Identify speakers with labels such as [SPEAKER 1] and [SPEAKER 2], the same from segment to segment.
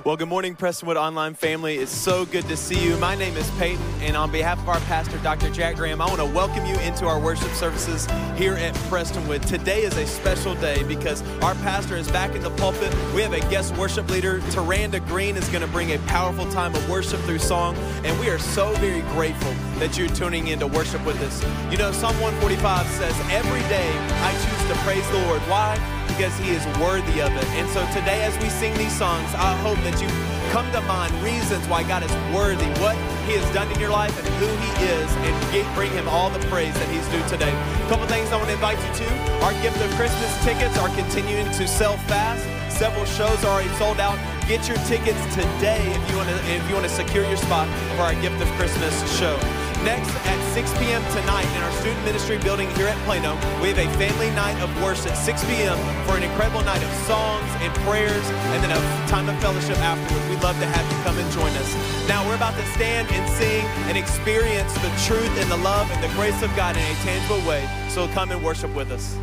[SPEAKER 1] Well, good morning, Prestonwood Online family. It's so good to see you. My name is Peyton, and on behalf of our pastor, Dr. Jack Graham, I want to welcome you into our worship services here at Prestonwood. Today is a special day because our pastor is back in the pulpit. We have a guest worship leader. Taranda Green is going to bring a powerful time of worship through song, and we are so very grateful that you're tuning in to worship with us. You know, Psalm 145 says, every day I choose to praise the Lord. Why? Because he is worthy of it. And so today as we sing these songs, I hope that you come to mind reasons why God is worthy, what he has done in your life and who he is, and bring him all the praise that he's due today. A couple things I want to invite you to. Our gift of Christmas tickets are continuing to sell fast. Several shows are already sold out. Get your tickets today if you want to secure your spot for our gift of Christmas show. Next, at 6 p.m. tonight in our student ministry building here at Plano, we have a family night of worship at 6 p.m. for an incredible night of songs and prayers and then a time of fellowship afterwards. We'd love to have you come and join us. Now, we're about to stand and sing and experience the truth and the love and the grace of God in a tangible way. So come and worship with us.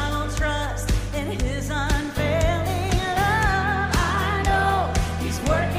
[SPEAKER 2] Work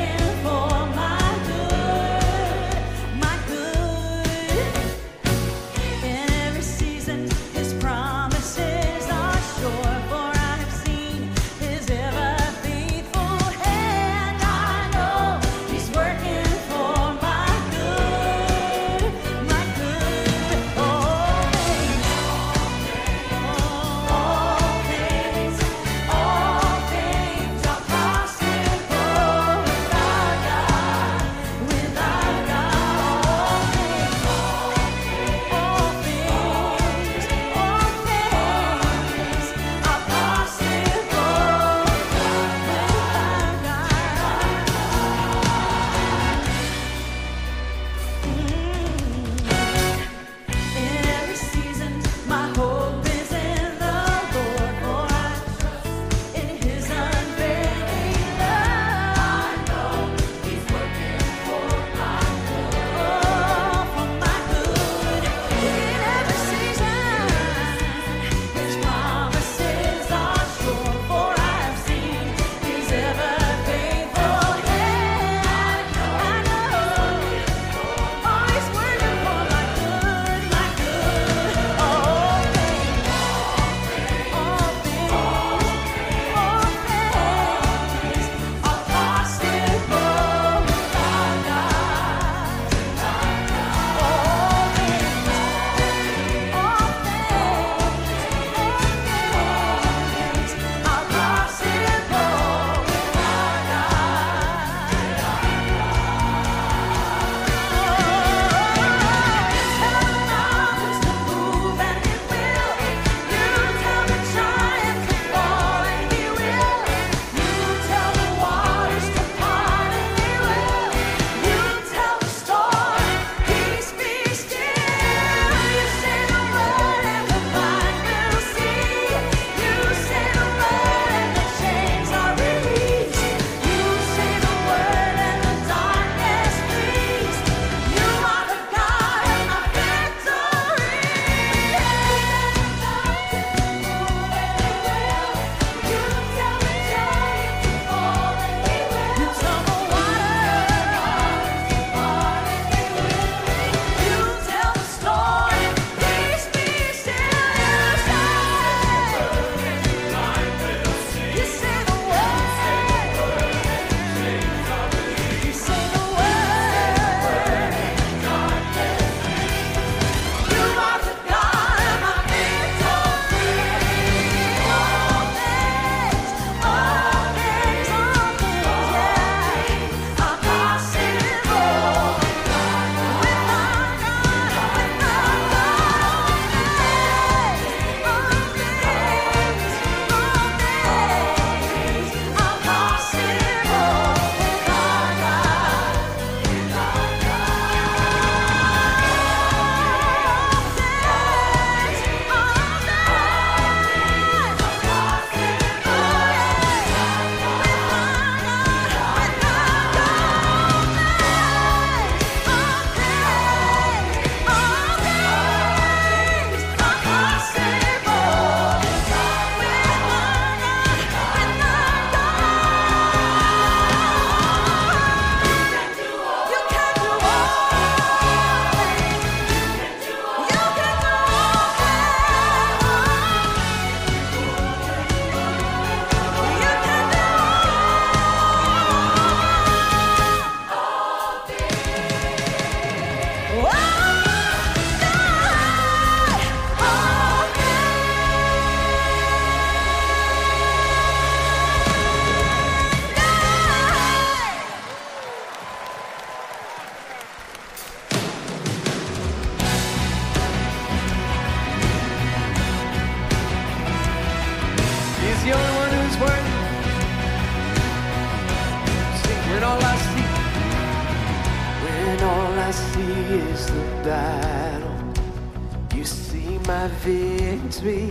[SPEAKER 2] When all I see is the battle, you see my victory.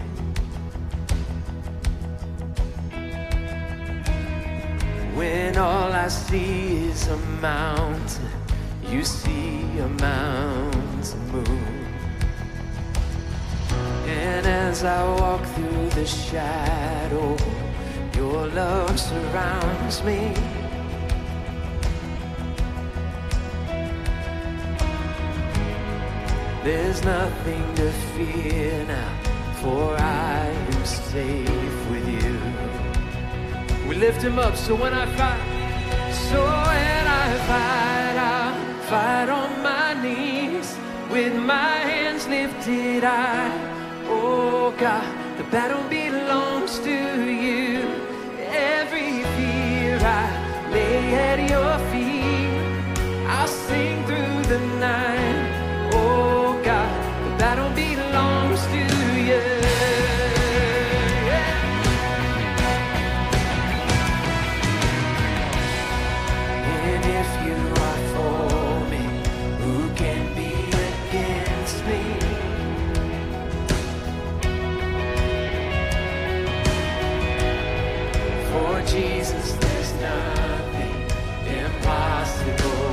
[SPEAKER 2] When all I see is a mountain, you see a mountain move. And as I walk through the shadow, your love surrounds me. There's nothing to fear now, for I am safe with you. We lift him up, so when I fight, I'll fight on my knees with my hands lifted high. Oh God, the battle belongs to you. Every fear I lay at your feet. I'll sing through the night. Oh God, the battle belongs to you. And if you are for me, who can be against me? For Jesus, there's nothing impossible.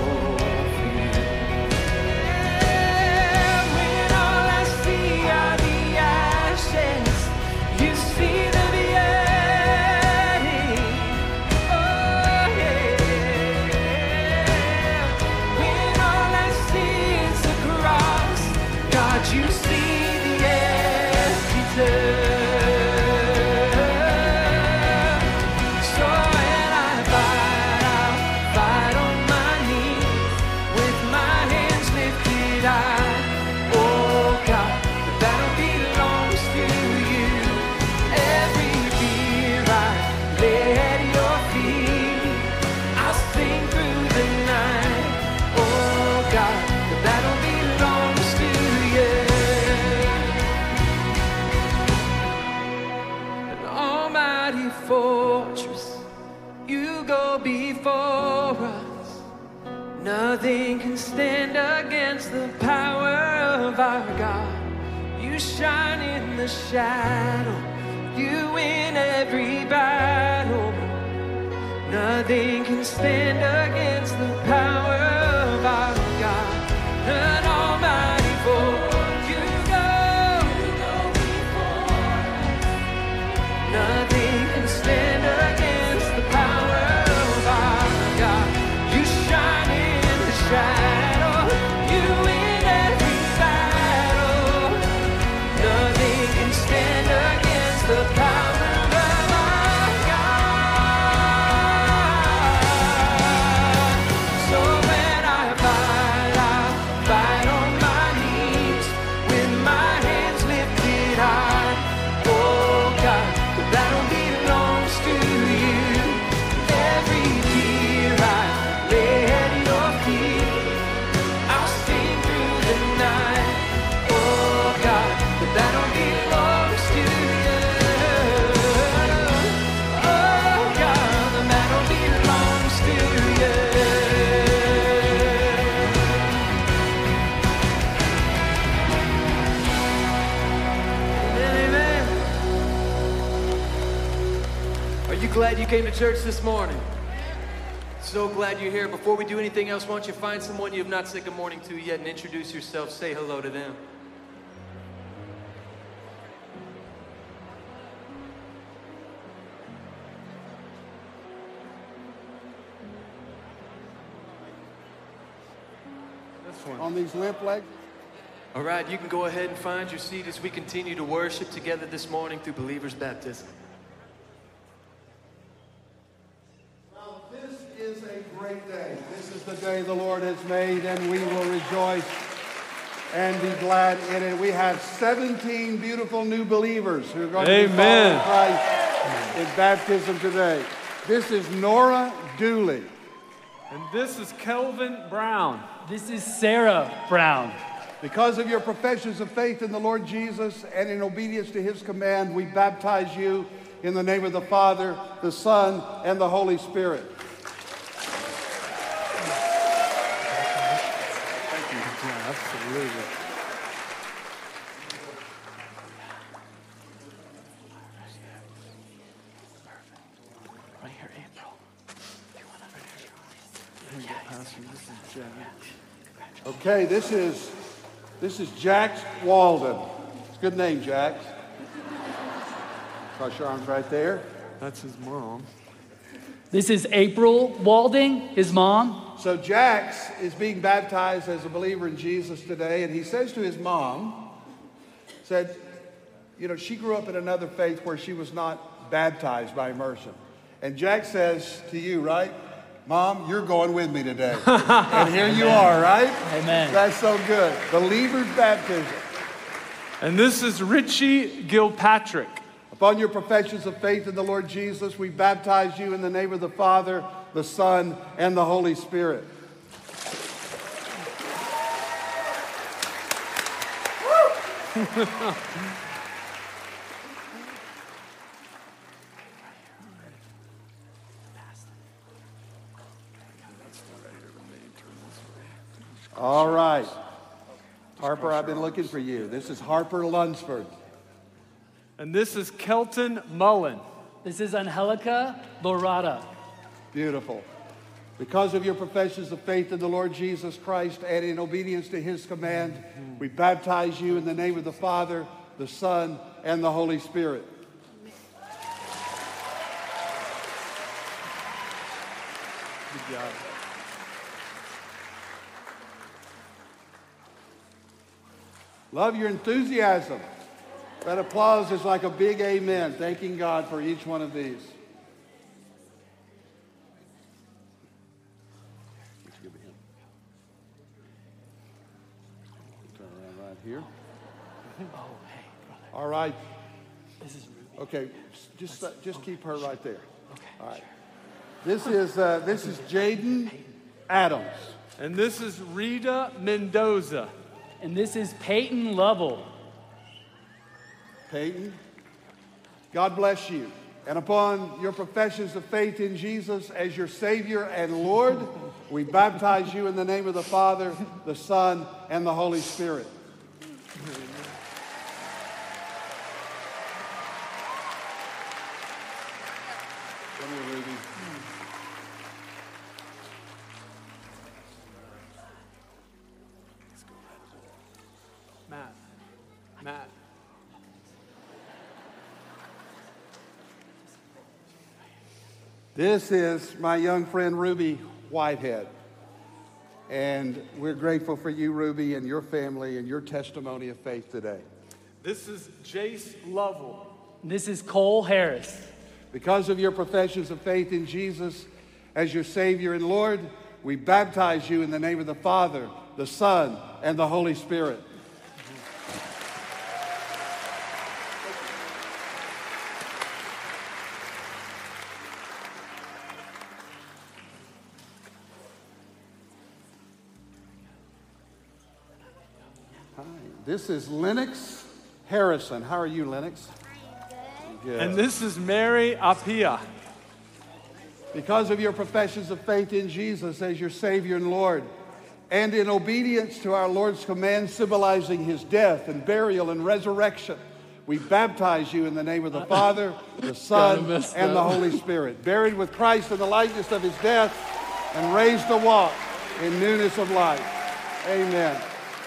[SPEAKER 2] You see the empty tomb. So when I fight, I'll fight on my knees with my hands lifted high. Oh God, the battle belongs to you. Every fear I lay at your feet. I'll sing through the night. Oh God, the battle belongs to you. Fortress, you go before us. Nothing can stand against the power of our God. You shine in the shadow, you win every battle. Nothing can stand against the power of our God. An almighty force. Nothing can stand against the power of our God. You shine in the shadow, you win every battle. Nothing can stand against the power of our God. So when I fight, I'll fight on my knees with my hands lifted high. Oh God, the battle belongs to you. Every fear I lay at your feet. I'll sing through the night. Oh God, the battle belongs to you. Oh God, the battle belongs to you. Amen. Are you glad you came to church this morning? So glad you're here. Before we do anything else, why don't you find someone you have not said good morning to yet and introduce yourself. Say hello to them.
[SPEAKER 3] On these limp legs.
[SPEAKER 2] All right, you can go ahead and find your seat as we continue to worship together this morning through Believers Baptism.
[SPEAKER 3] Well, this is a great day. This is the day the Lord has made, and we will rejoice and be glad in it. We have 17 beautiful new believers who are going to be following Christ in baptism today. This is Nora Dooley.
[SPEAKER 4] And this is Kelvin Brown.
[SPEAKER 5] This is Sarah Brown.
[SPEAKER 3] Because of your professions of faith in the Lord Jesus and in obedience to his command, we baptize you in the name of the Father, the Son, and the Holy Spirit.
[SPEAKER 4] Absolutely.
[SPEAKER 1] Right here, April.
[SPEAKER 3] Okay, this is Jax Walden. It's a good name, Jax. Cross your arms right there.
[SPEAKER 4] That's his mom.
[SPEAKER 5] This is April Walding, his mom.
[SPEAKER 3] So Jax is being baptized as a believer in Jesus today, and he says to his mom, said, you know, she grew up in another faith where she was not baptized by immersion. And Jax says to you, right, Mom, you're going with me today. And here you are, right?
[SPEAKER 5] Amen.
[SPEAKER 3] That's so good. Believer's baptism.
[SPEAKER 4] And this is Richie Gilpatrick.
[SPEAKER 3] Upon your professions of faith in the Lord Jesus, we baptize you in the name of the Father, the Son, and the Holy Spirit. All right. Harper, I've been looking for you. This is Harper Lunsford.
[SPEAKER 4] And this is Kelton Mullen.
[SPEAKER 5] This is Angelica Lorada.
[SPEAKER 3] Beautiful. Because of your professions of faith in the Lord Jesus Christ and in obedience to his command, we baptize you in the name of the Father, the Son, and the Holy Spirit.
[SPEAKER 4] Good job.
[SPEAKER 3] Love your enthusiasm. That applause is like a big amen, thanking God for each one of these. Let's give it him. Turn around right here.
[SPEAKER 5] Oh, hey, brother.
[SPEAKER 3] All right.
[SPEAKER 5] This is Ruby.
[SPEAKER 3] Okay, just keep her right there.
[SPEAKER 5] Okay.
[SPEAKER 3] All right. This is Jaden Adams.
[SPEAKER 4] And this is Rita Mendoza.
[SPEAKER 5] And this is Peyton Lovell.
[SPEAKER 3] Peyton, God bless you. And upon your professions of faith in Jesus as your Savior and Lord, we baptize you in the name of the Father, the Son, and the Holy Spirit. Come here, Ruby.
[SPEAKER 4] Matt.
[SPEAKER 3] This is my young friend Ruby Whitehead. And we're grateful for you, Ruby, and your family and your testimony of faith today.
[SPEAKER 4] This is Jace Lovell.
[SPEAKER 5] And this is Cole Harris.
[SPEAKER 3] Because of your professions of faith in Jesus as your Savior and Lord, we baptize you in the name of the Father, the Son, and the Holy Spirit. Hi. This is Lennox Harrison. How are you, Lennox? Good.
[SPEAKER 4] And this is Mary Apia.
[SPEAKER 3] Because of your professions of faith in Jesus as your Savior and Lord, and in obedience to our Lord's command symbolizing his death and burial and resurrection, we baptize you in the name of the Father, the Son, and the Holy Spirit, buried with Christ in the likeness of his death and raised to walk in newness of life. Amen.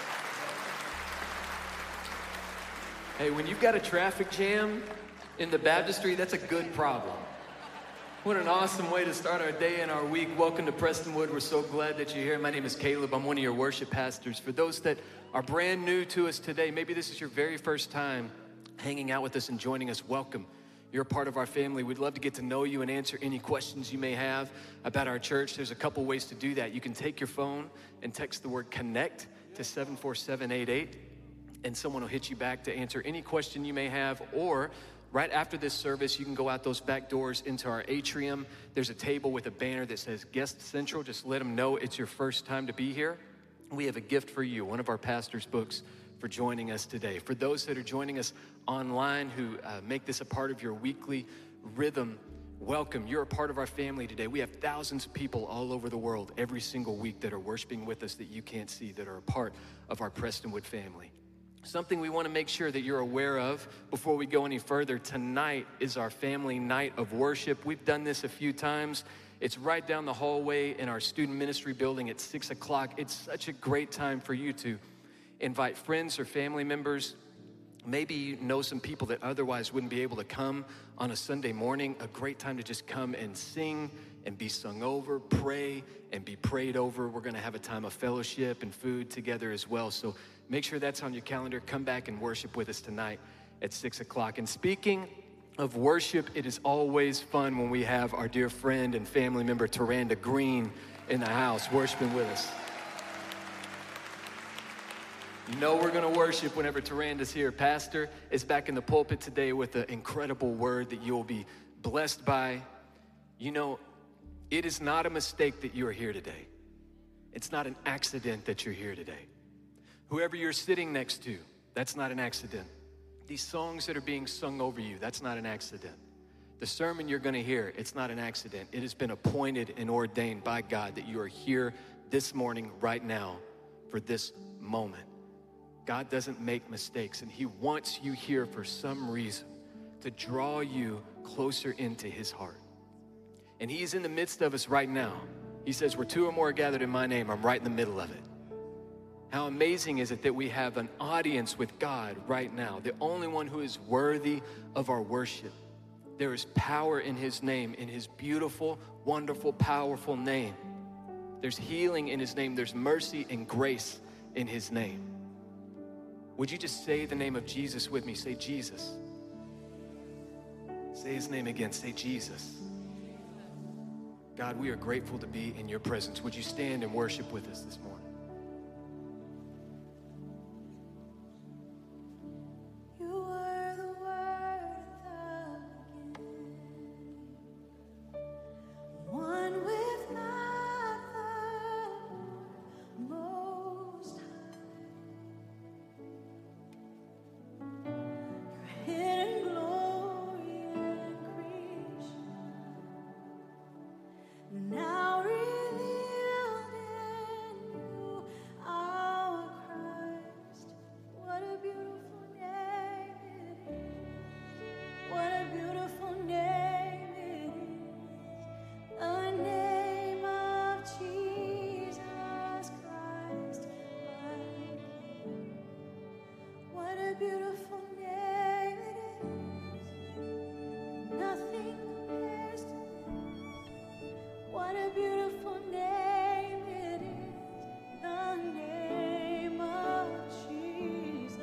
[SPEAKER 6] Hey, when you've got a traffic jam in the baptistry, that's a good problem. What an awesome way to start our day and our week. Welcome to Prestonwood. We're so glad that you're here. My name is Caleb. I'm one of your worship pastors. For those that are brand new to us today, maybe this is your very first time hanging out with us and joining us, welcome. You're a part of our family. We'd love to get to know you and answer any questions you may have about our church. There's a couple ways to do that. You can take your phone and text the word CONNECT to 74788, and someone will hit you back to answer any question you may have, or right after this service, you can go out those back doors into our atrium. There's a table with a banner that says Guest Central. Just let them know it's your first time to be here. We have a gift for you, one of our pastor's books, for joining us today. For those that are joining us online who make this a part of your weekly rhythm, welcome. You're a part of our family today. We have thousands of people all over the world every single week that are worshiping with us that you can't see, that are a part of our Prestonwood family. Something we want to make sure that you're aware of before we go any further, tonight is our family night of worship. We've done this a few times. It's right down the hallway in our student ministry building at 6 o'clock. It's such a great time for you to invite friends or family members. Maybe you know some people that otherwise wouldn't be able to come on a Sunday morning. A great time to just come and sing and be sung over, pray and be prayed over. We're going to have a time of fellowship and food together as well. So make sure that's on your calendar. Come back and worship with us tonight at 6 o'clock. And speaking of worship, it is always fun when we have our dear friend and family member, Taranda Green, in the house worshiping with us. You know we're going to worship whenever Taranda's here. Pastor is back in the pulpit today with an incredible word that you'll be blessed by. You know, it is not a mistake that you are here today. It's not an accident that you're here today. Whoever you're sitting next to, that's not an accident. These songs that are being sung over you, that's not an accident. The sermon you're going to hear, it's not an accident. It has been appointed and ordained by God that you are here this morning, right now, for this moment. God doesn't make mistakes, and he wants you here for some reason to draw you closer into his heart. And he's in the midst of us right now. He says, where two or more are gathered in my name, I'm right in the middle of it. How amazing is it that we have an audience with God right now, the only one who is worthy of our worship. There is power in his name, in his beautiful, wonderful, powerful name. There's healing in his name. There's mercy and grace in his name. Would you just say the name of Jesus with me? Say Jesus. Say his name again. Say Jesus. God, we are grateful to be in your presence. Would you stand and worship with us this morning?
[SPEAKER 7] Now revealed in you, our Christ. What a beautiful name it is. What a beautiful name it is. The name of Jesus Christ, my King. What a beautiful name it is. Nothing compares to it. What a beautiful name it is, the name of Jesus.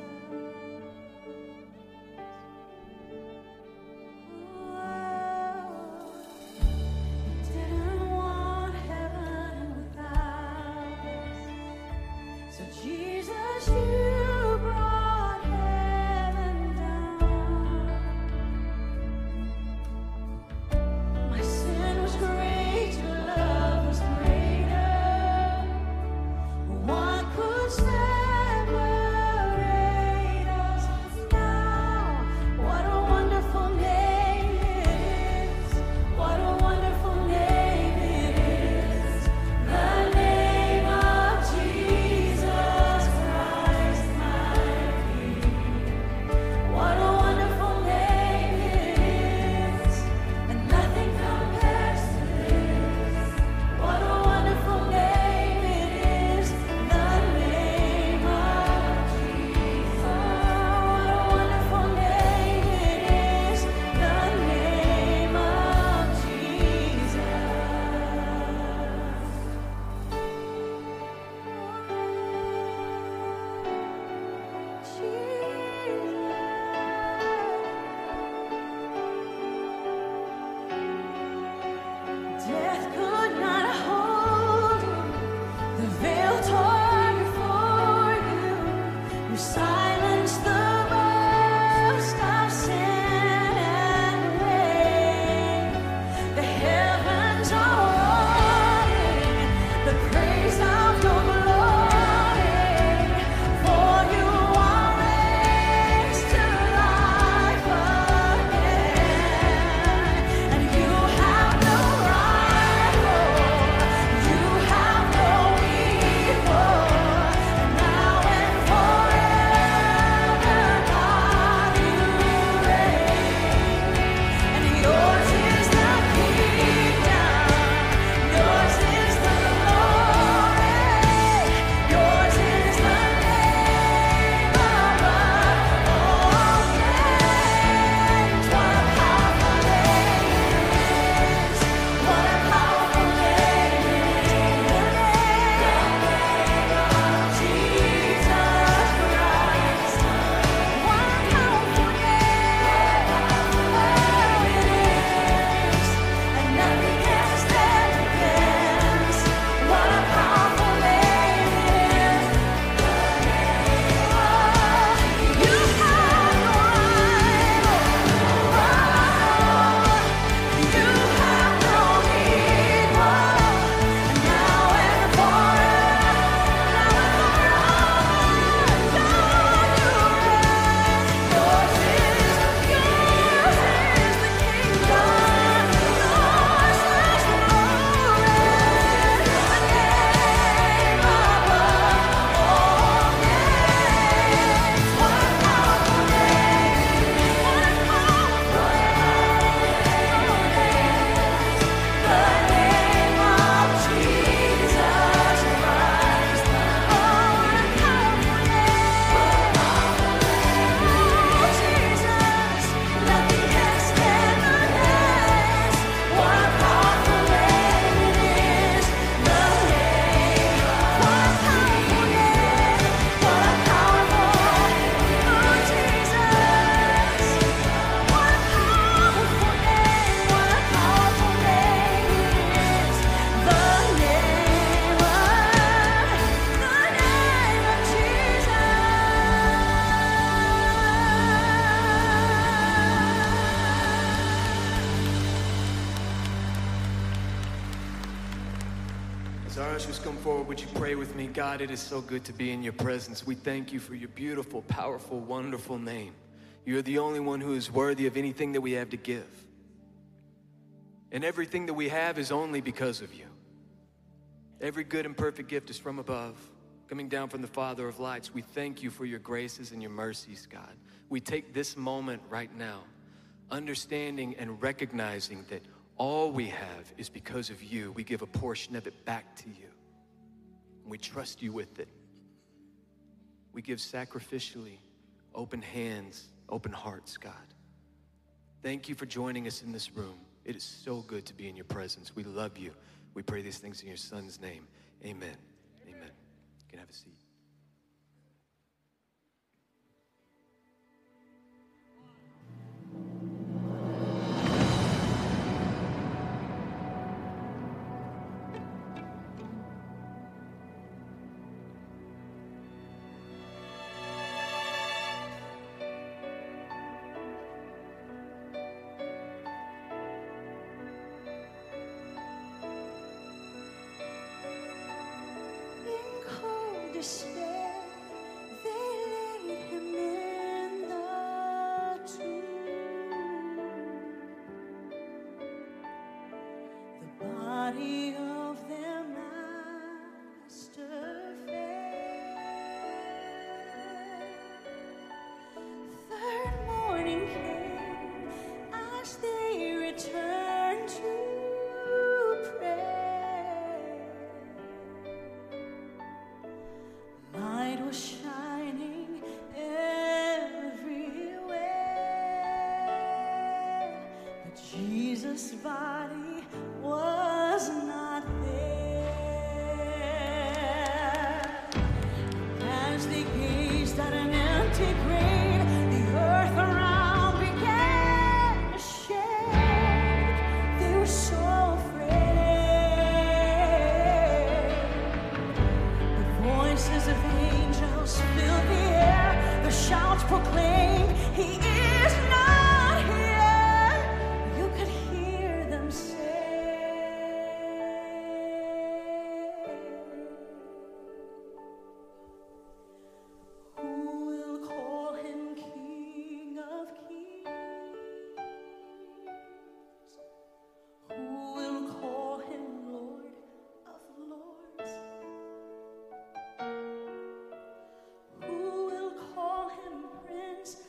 [SPEAKER 7] Oh, didn't want heaven without us. So Jesus, you brought heaven.
[SPEAKER 6] pastors come forward, would you pray with me? God, it is so good to be in your presence. We thank you for your beautiful, powerful, wonderful name. You're the only one who is worthy of anything that we have to give. And everything that we have is only because of you. Every good and perfect gift is from above, coming down from the Father of lights. We thank you for your graces and your mercies, God. We take this moment right now, understanding and recognizing that all we have is because of you. We give a portion of it back to you. We trust you with it. We give sacrificially, open hands, open hearts, God. Thank you for joining us in this room. It is so good to be in your presence. We love you. We pray these things in your Son's name. Amen. Amen. You can have a seat.
[SPEAKER 7] In cold despair, they laid him in the tomb. The body of their master fell. Third morning came as they returned to pray. Light was shining everywhere, but Jesus' body was not there. As they gazed at an empty grave, the earth around began to shake. They were so afraid. The voices of angels filled the air. The shouts proclaimed, He is not here. You could hear them say, Who will call him King of Kings? Who will call him Lord of Lords? Who will call him Prince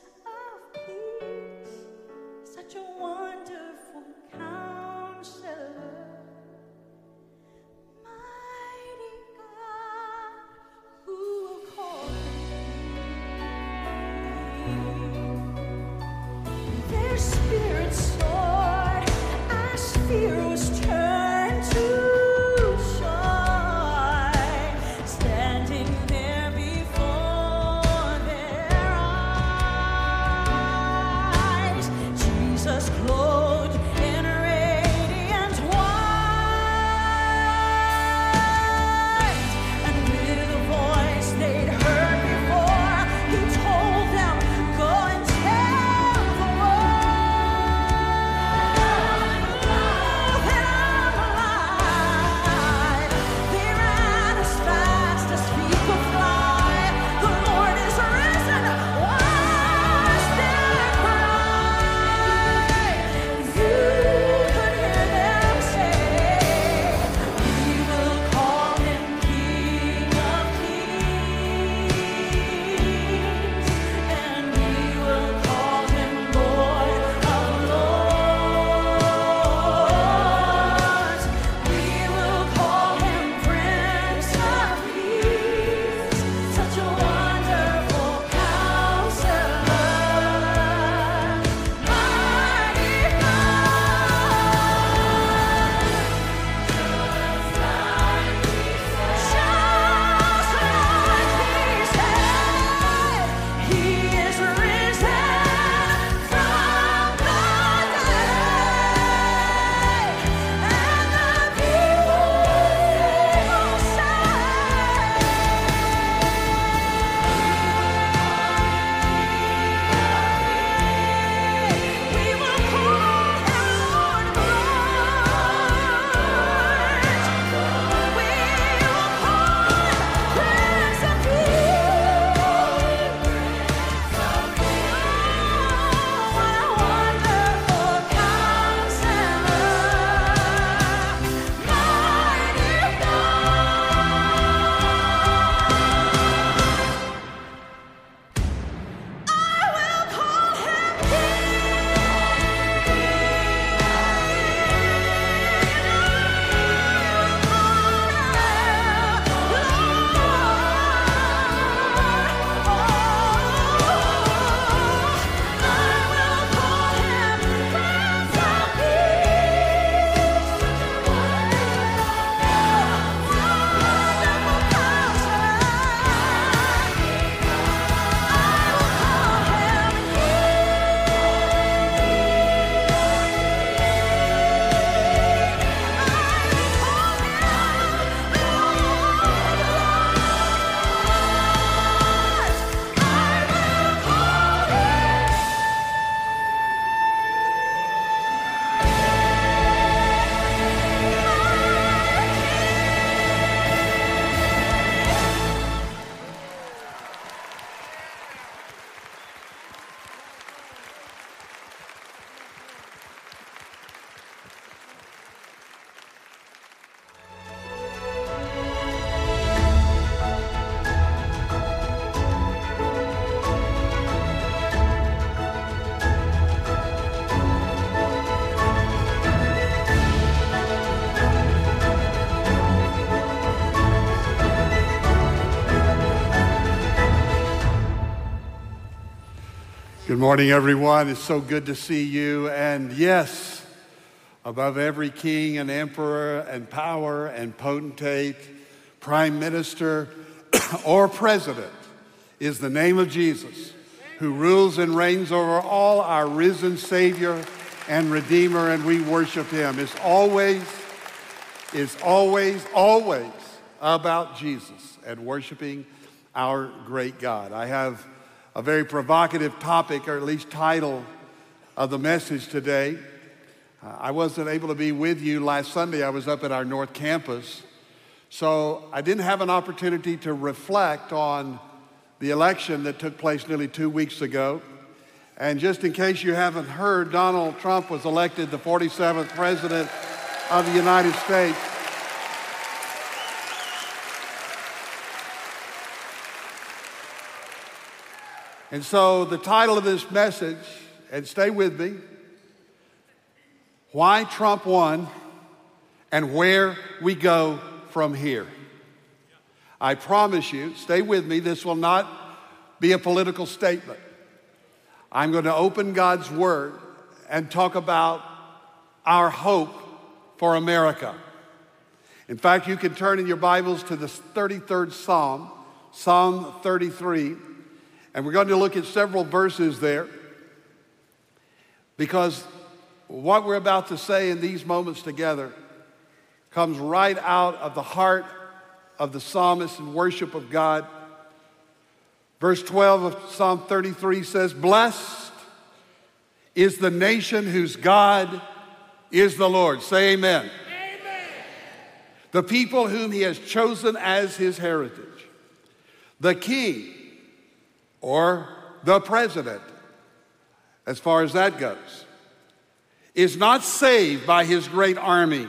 [SPEAKER 3] Good morning, everyone. It's so good to see you. And yes, above every king and emperor and power and potentate, prime minister, or president is the name of Jesus, who rules and reigns over all, our risen Savior and Redeemer, and we worship him. It's always about Jesus and worshiping our great God. I have a very provocative topic, or at least title, of the message today. I wasn't able to be with you last Sunday. I was up at our North Campus, so I didn't have an opportunity to reflect on the election that took place nearly 2 weeks ago. And just in case you haven't heard, Donald Trump was elected the 47th President of the United States. And so the title of this message, and stay with me, Why Trump Won and Where We Go From Here. I promise you, stay with me, this will not be a political statement. I'm going to open God's Word and talk about our hope for America. In fact, you can turn in your Bibles to the 33rd Psalm, Psalm 33. And we're going to look at several verses there, because what we're about to say in these moments together comes right out of the heart of the psalmist in worship of God. Verse 12 of Psalm 33 says, "Blessed is the nation whose God is the Lord." Say amen. Amen. The people whom he has chosen as his heritage. The king, or the president, as far as that goes, is not saved by his great army.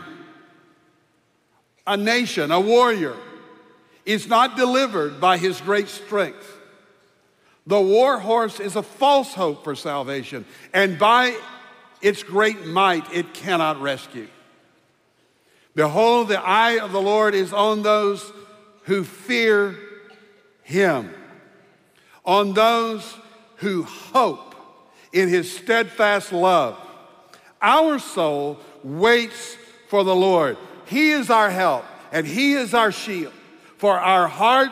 [SPEAKER 3] A nation, a warrior, is not delivered by his great strength. The war horse is a false hope for salvation, and by its great might it cannot rescue. Behold, the eye of the Lord is on those who fear him, on those who hope in his steadfast love. Our soul waits for the Lord. He is our help, and he is our shield. For our heart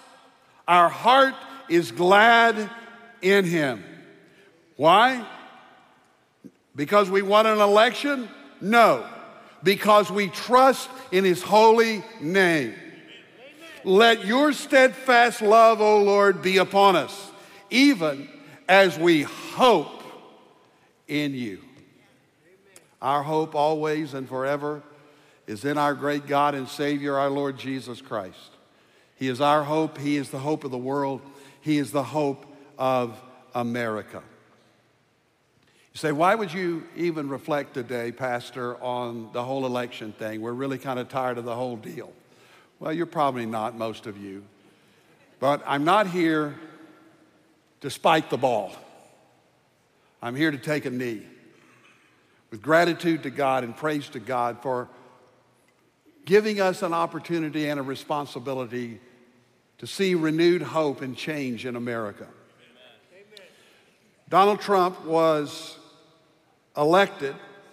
[SPEAKER 3] is glad in him. Why? Because we won an election? No. Because we trust in his holy name. Let your steadfast love, O Lord, be upon us, even as we hope in you. Our hope always and forever is in our great God and Savior, our Lord Jesus Christ. He is our hope. He is the hope of the world. He is the hope of America. You say, why would you even reflect today, Pastor, on the whole election thing? We're really kind of tired of the whole deal. Well, you're probably not, most of you. But I'm not here to spike the ball. I'm here to take a knee with gratitude to God and praise to God for giving us an opportunity and a responsibility to see renewed hope and change in America. Amen. Donald Trump was elected,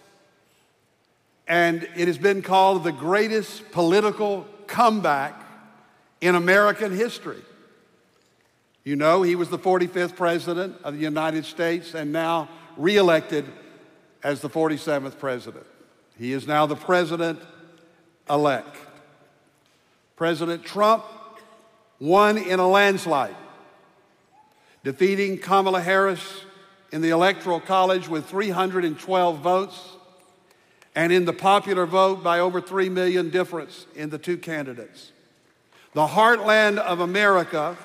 [SPEAKER 3] and it has been called the greatest political comeback in American history. You know, he was the 45th president of the United States and now reelected as the 47th president. He is now the president-elect. President Trump won in a landslide, defeating Kamala Harris in the Electoral College with 312 votes, and in the popular vote by over 3 million difference in the two candidates. The heartland of America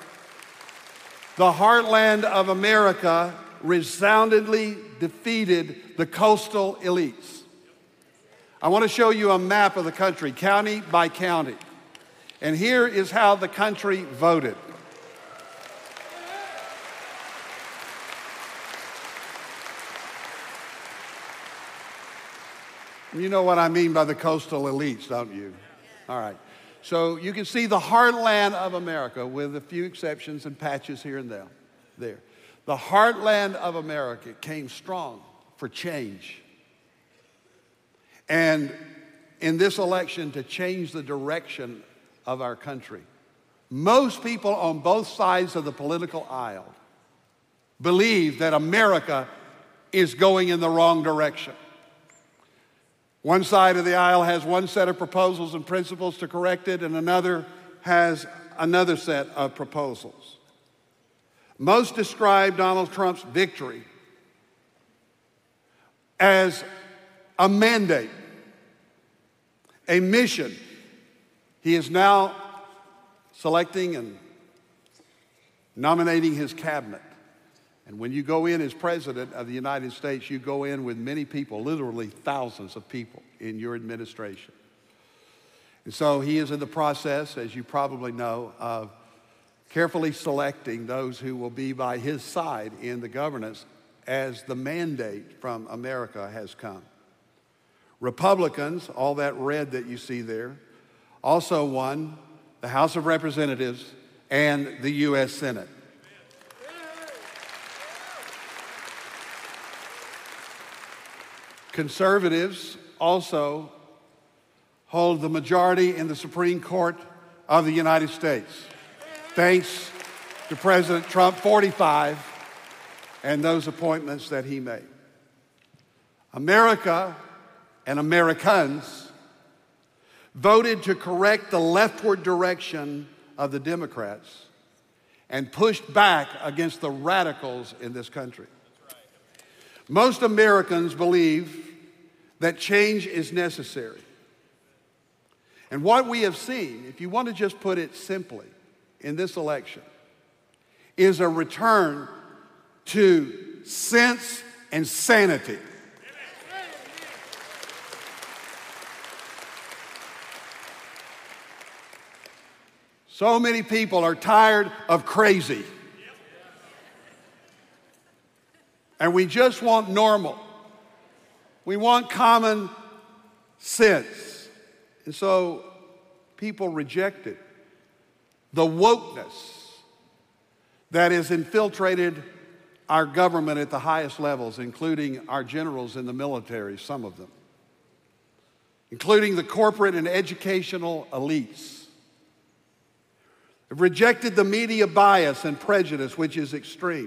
[SPEAKER 3] resoundingly defeated the coastal elites. I want to show you a map of the country, county by county. And here is how the country voted. You know what I mean by the coastal elites, don't you? All right. So you can see the heartland of America with a few exceptions and patches here and there. The heartland of America came strong for change. And in this election, to change the direction of our country. Most people on both sides of the political aisle believe that America is going in the wrong direction. One side of the aisle has one set of proposals and principles to correct it, and another has another set of proposals. Most describe Donald Trump's victory as a mandate, a mission. He is now selecting and nominating his cabinet. And when you go in as president of the United States, you go in with many people, literally thousands of people in your administration. And so he is in the process, as you probably know, of carefully selecting those who will be by his side in the governance as the mandate from America has come. Republicans, all that red that you see there, also won the House of Representatives and the U.S. Senate. Conservatives also hold the majority in the Supreme Court of the United States, thanks to President Trump 45 and those appointments that he made. America and Americans voted to correct the leftward direction of the Democrats and pushed back against the radicals in this country. Most Americans believe that change is necessary. And what we have seen, if you want to just put it simply, in this election, is a return to sense and sanity. So many people are tired of crazy. And we just want normal. We want common sense. And so people rejected the wokeness that has infiltrated our government at the highest levels, including our generals in the military, some of them, including the corporate and educational elites. They've rejected the media bias and prejudice, which is extreme.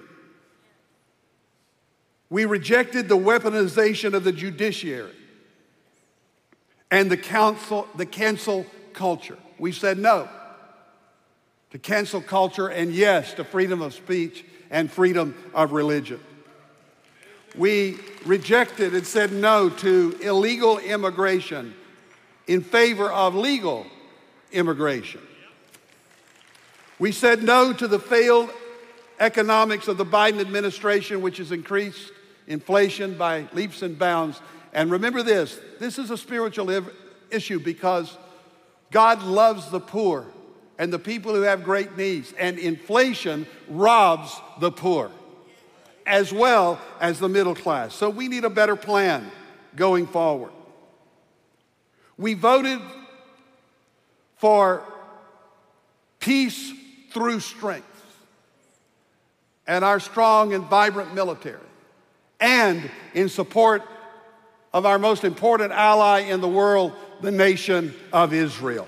[SPEAKER 3] We rejected the weaponization of the judiciary and the cancel culture. We said no to cancel culture and yes to freedom of speech and freedom of religion. We rejected and said no to illegal immigration in favor of legal immigration. We said no to the failed economics of the Biden administration, which has increased inflation by leaps and bounds. And remember this is a spiritual issue because God loves the poor and the people who have great needs. And inflation robs the poor as well as the middle class. So we need a better plan going forward. We voted for peace through strength and our strong and vibrant military, and in support of our most important ally in the world, the nation of Israel.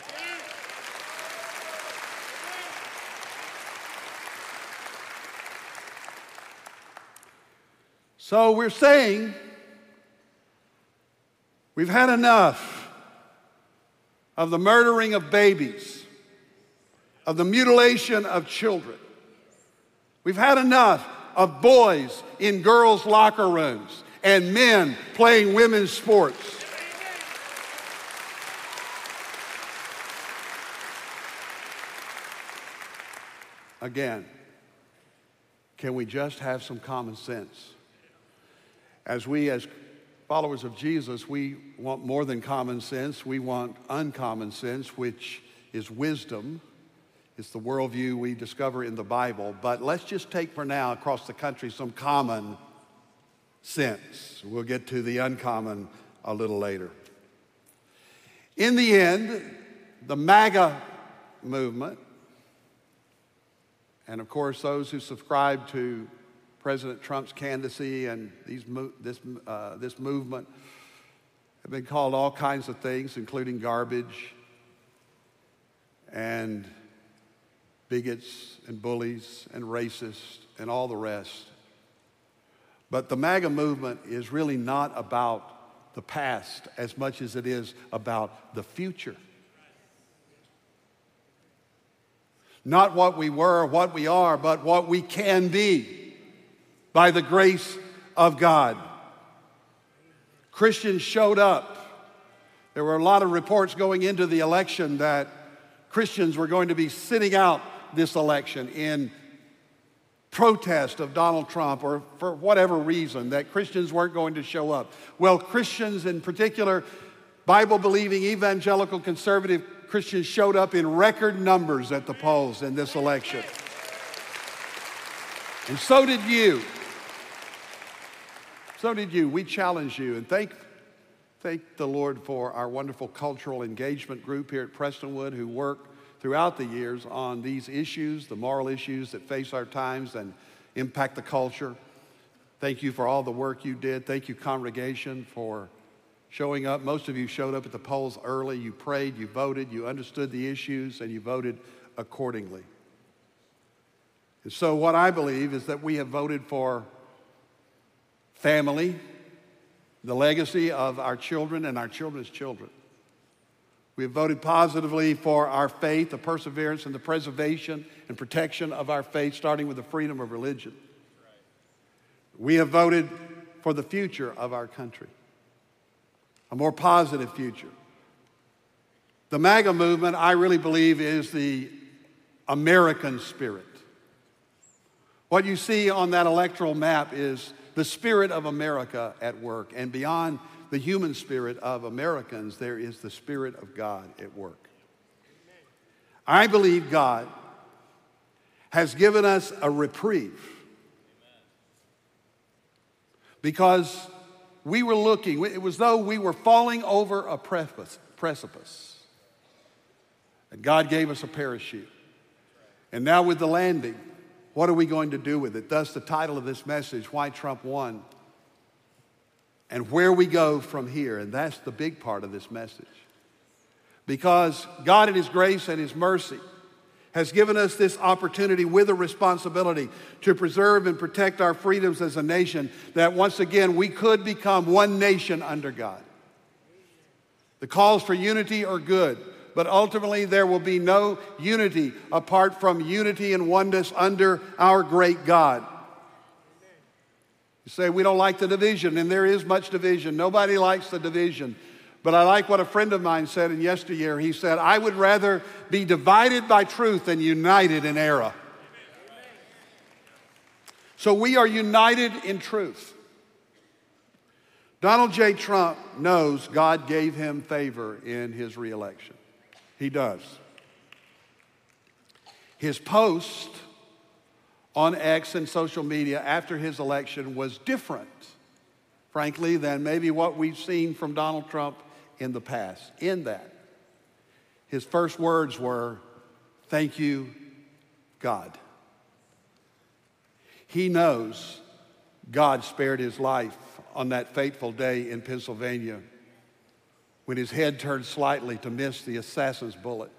[SPEAKER 3] So we're saying we've had enough of the murdering of babies, of the mutilation of children. We've had enough of boys in girls' locker rooms and men playing women's sports. Again, can we just have some common sense? As followers of Jesus, we want more than common sense. We want uncommon sense, which is wisdom. It's the worldview we discover in the Bible. But let's just take for now across the country some common sense. We'll get to the uncommon a little later. In the end, the MAGA movement And of course, those who subscribe to President Trump's candidacy and this movement have been called all kinds of things, including garbage and bigots and bullies and racists and all the rest. But the MAGA movement is really not about the past as much as it is about the future. Not what we were or what we are, but what we can be by the grace of God. Christians showed up. There were a lot of reports going into the election that Christians were going to be sitting out this election in protest of Donald Trump, or for whatever reason, that Christians weren't going to show up. Well, Christians, in particular, Bible-believing, evangelical, conservative Christians, showed up in record numbers at the polls in this election. And so did you. So did you. We challenge you, and thank the Lord for our wonderful cultural engagement group here at Prestonwood, who work throughout the years on these issues, the moral issues that face our times and impact the culture. Thank you for all the work you did. Thank you, congregation, for showing up. Most of you showed up at the polls early. You prayed, you voted, you understood the issues, and you voted accordingly. And so what I believe is that we have voted for family, the legacy of our children and our children's children. We have voted positively for our faith, the perseverance and the preservation and protection of our faith, starting with the freedom of religion. We have voted for the future of our country, a more positive future. The MAGA movement, I really believe, is the American spirit. What you see on that electoral map is the spirit of America at work, and beyond the human spirit of Americans, there is the Spirit of God at work. I believe God has given us a reprieve because we were looking, it was though we were falling over a precipice. And God gave us a parachute. And now with the landing, what are we going to do with it? Thus the title of this message, Why Trump Won, and where we go from here. And that's the big part of this message. Because God in His grace and His mercy has given us this opportunity with a responsibility to preserve and protect our freedoms as a nation, that once again we could become one nation under God. The calls for unity are good, but ultimately there will be no unity apart from unity and oneness under our great God. You say, we don't like the division, and there is much division. Nobody likes the division. But I like what a friend of mine said in yesteryear. He said, I would rather be divided by truth than united in error. So we are united in truth. Donald J. Trump knows God gave him favor in his reelection. He does. His post on X and social media after his election was different, frankly, than maybe what we've seen from Donald Trump in the past. In that, his first words were, "Thank you, God." He knows God spared his life on that fateful day in Pennsylvania when his head turned slightly to miss the assassin's bullet.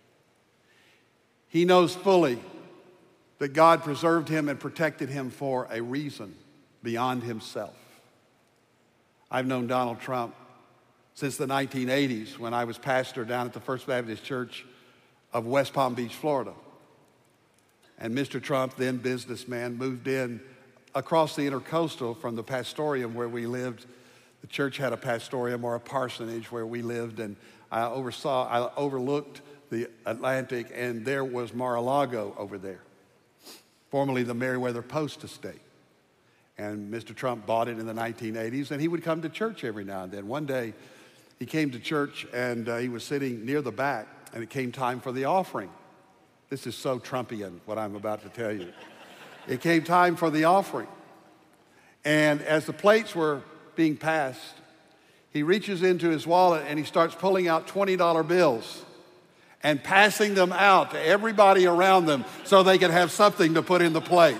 [SPEAKER 3] He knows fully that God preserved him and protected him for a reason beyond himself. I've known Donald Trump since the 1980s when I was pastor down at the First Baptist Church of West Palm Beach, Florida. And Mr. Trump, then businessman, moved in across the intercoastal from the pastorium where we lived. The church had a pastorium or a parsonage where we lived, and I overlooked the Atlantic, and there was Mar-a-Lago over there, formerly the Meriwether Post estate. And Mr. Trump bought it in the 1980s, and he would come to church every now and then. One day, he came to church, and he was sitting near the back, and it came time for the offering. This is so Trumpian, what I'm about to tell you. It came time for the offering. And as the plates were being passed, he reaches into his wallet, and he starts pulling out $20 bills. and passing them out to everybody around them so they could have something to put in the plate.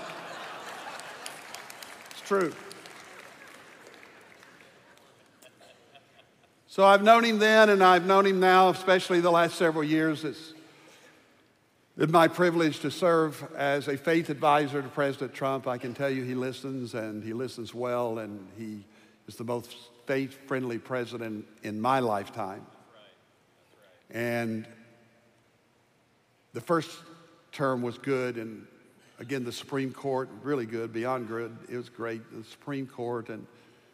[SPEAKER 3] It's true. So I've known him then and I've known him now, especially the last several years. It's been my privilege to serve as a faith advisor to President Trump. I can tell you he listens, and he listens well, and he is the most faith-friendly president in my lifetime. And the first term was good, and again, the Supreme Court, really good, beyond good. It was great, the Supreme Court and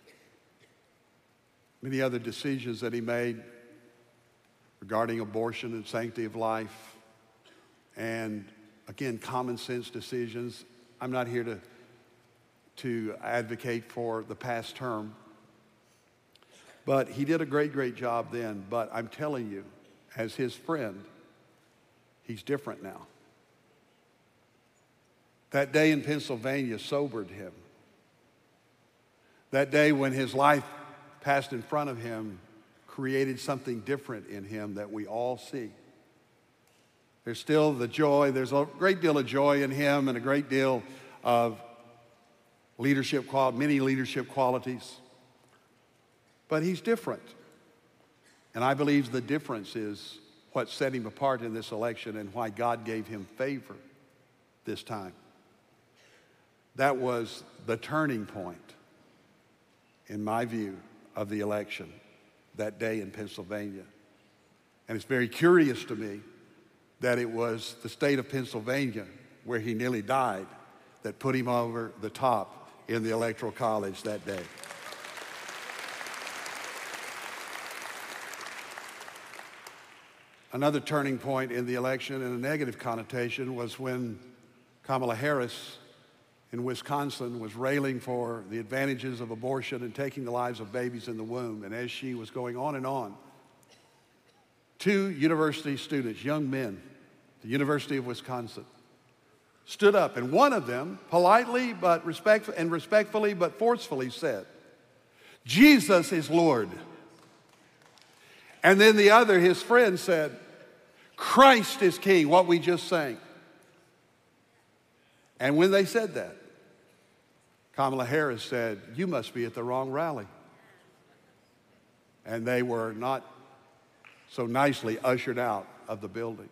[SPEAKER 3] many other decisions that he made regarding abortion and sanctity of life. And again, common sense decisions. I'm not here to advocate for the past term, but he did a great job then. But I'm telling you, as his friend, he's different now. That day in Pennsylvania sobered him. That day when his life passed in front of him created something different in him that we all see. There's still the joy. There's a great deal of joy in him and a great deal of many leadership qualities. But he's different. And I believe the difference is what set him apart in this election and why God gave him favor this time. That was the turning point, in my view, of the election that day in Pennsylvania. And it's very curious to me that it was the state of Pennsylvania, where he nearly died, that put him over the top in the Electoral College that day. Another turning point in the election in a negative connotation was when Kamala Harris in Wisconsin was railing for the advantages of abortion and taking the lives of babies in the womb. And as she was going on and on, 2 university students, young men, the University of Wisconsin, stood up, and one of them politely but respectfully but forcefully said, "Jesus is Lord." And then the other, his friend, said, "Christ is King," what we just sang. And when they said that, Kamala Harris said, "You must be at the wrong rally." And they were not so nicely ushered out of the building.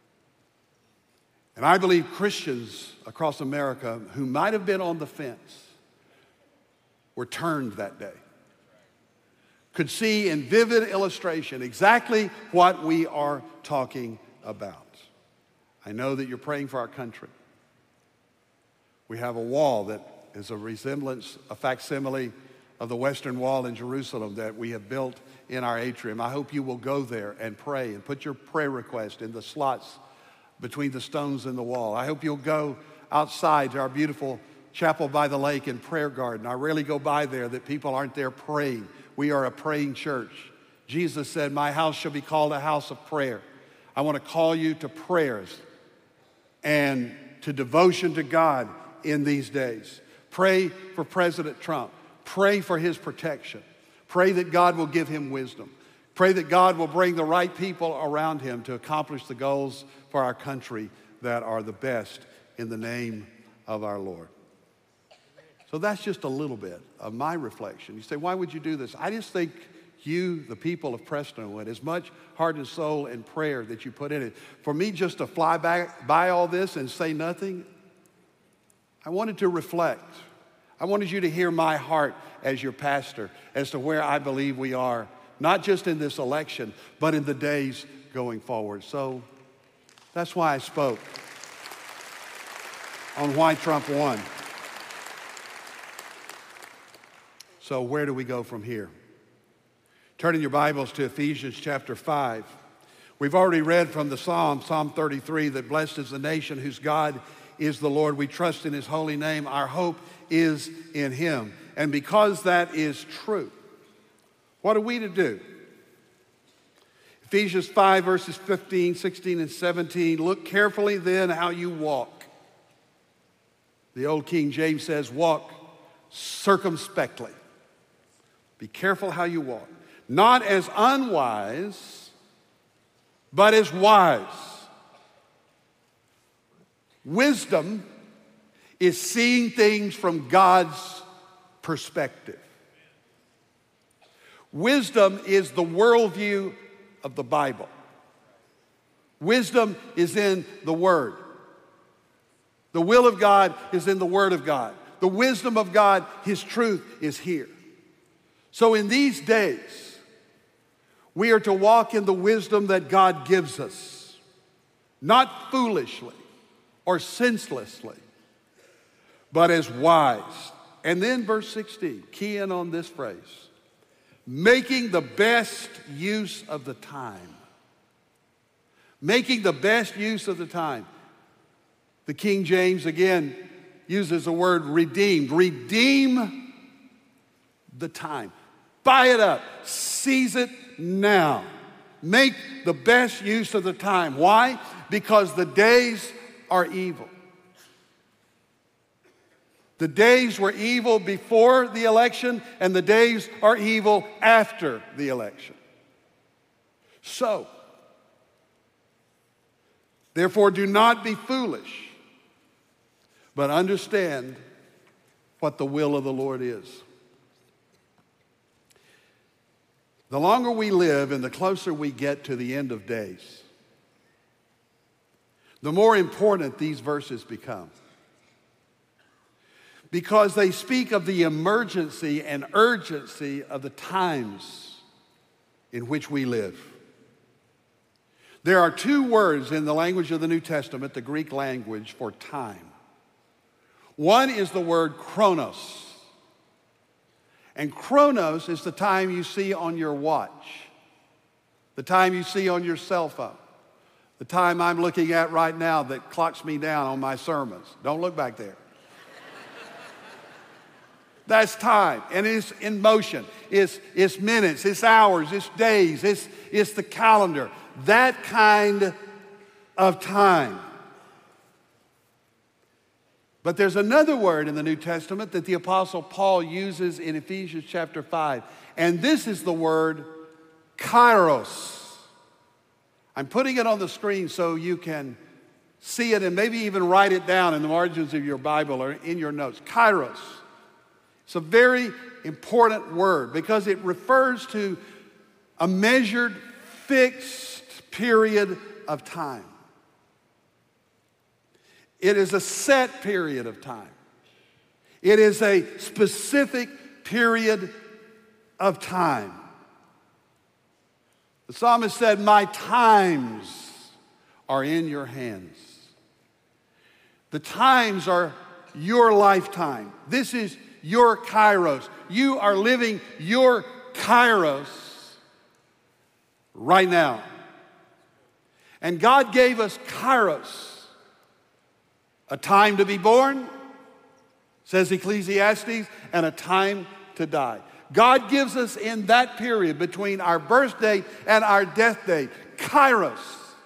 [SPEAKER 3] And I believe Christians across America who might have been on the fence were turned that day, could see in vivid illustration exactly what we are talking about. I know that you're praying for our country. We have a wall that is a facsimile of the Western Wall in Jerusalem that we have built in our atrium. I hope you will go there and pray and put your prayer request in the slots between the stones in the wall. I hope you'll go outside to our beautiful chapel by the lake and prayer garden. I rarely go by there that people aren't there praying. We are a praying church. Jesus said, "My house shall be called a house of prayer." I want to call you to prayers and to devotion to God in these days. Pray for President Trump. Pray for his protection. Pray that God will give him wisdom. Pray that God will bring the right people around him to accomplish the goals for our country that are the best in the name of our Lord. So that's just a little bit of my reflection. You say, why would you do this? I just think you, the people of Prestonwood, as much heart and soul and prayer that you put in it, for me just to fly by all this and say nothing, I wanted to reflect. I wanted you to hear my heart as your pastor as to where I believe we are, not just in this election, but in the days going forward. So that's why I spoke on why Trump won. So where do we go from here? Turn in your Bibles to Ephesians chapter 5. We've already read from the Psalm 33, that blessed is the nation whose God is the Lord. We trust in his holy name. Our hope is in him. And because that is true, what are we to do? Ephesians 5 verses 15, 16, and 17. Look carefully then how you walk. The old King James says, walk circumspectly. Be careful how you walk. Not as unwise, but as wise. Wisdom is seeing things from God's perspective. Wisdom is the worldview of the Bible. Wisdom is in the Word. The will of God is in the Word of God. The wisdom of God, His truth is here. So in these days, we are to walk in the wisdom that God gives us, not foolishly or senselessly, but as wise. And then verse 16, key in on this phrase, making the best use of the time. Making the best use of the time. The King James again uses the word redeemed. Redeem the time. Buy it up. Seize it now. Make the best use of the time. Why? Because the days are evil. The days were evil before the election, and the days are evil after the election. So, therefore, do not be foolish, but understand what the will of the Lord is. The longer we live and the closer we get to the end of days, the more important these verses become. Because they speak of the emergency and urgency of the times in which we live. There are two words in the language of the New Testament, the Greek language, for time. One is the word chronos. And chronos is the time you see on your watch, the time you see on your cell phone, the time I'm looking at right now that clocks me down on my sermons. Don't look back there. That's time, and it's in motion. It's minutes, it's hours, it's days, it's the calendar. That kind of time. But there's another word in the New Testament that the Apostle Paul uses in Ephesians chapter 5, and this is the word kairos. I'm putting it on the screen so you can see it and maybe even write it down in the margins of your Bible or in your notes. Kairos. It's a very important word because it refers to a measured, fixed period of time. It is a set period of time. It is a specific period of time. The psalmist said, "My times are in your hands." The times are your lifetime. This is your kairos. You are living your kairos right now. And God gave us kairos, a time to be born, says Ecclesiastes, and a time to die. God gives us in that period between our birth date and our death date, kairos.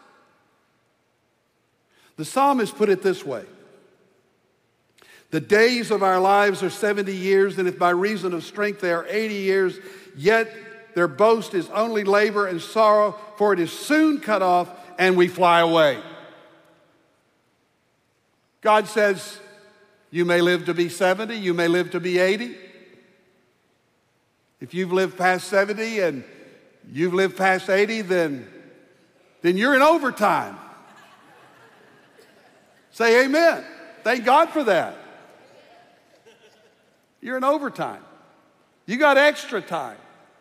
[SPEAKER 3] The psalmist put it this way: the days of our lives are 70 years, and if by reason of strength they are 80 years, yet their boast is only labor and sorrow, for it is soon cut off and we fly away. God says, you may live to be 70, you may live to be 80. If you've lived past 70 and you've lived past 80, then you're in overtime. Say amen. Thank God for that. You're in overtime. You got extra time.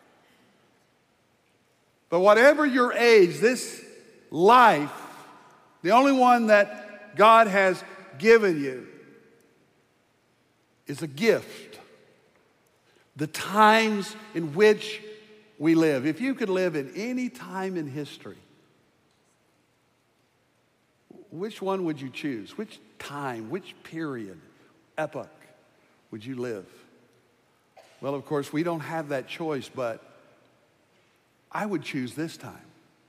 [SPEAKER 3] But whatever your age, this life, the only one that God has given you, is a gift. The times in which we live. If you could live in any time in history, which one would you choose? Which time, which period, epoch would you live? Well, of course, we don't have that choice, but I would choose this time.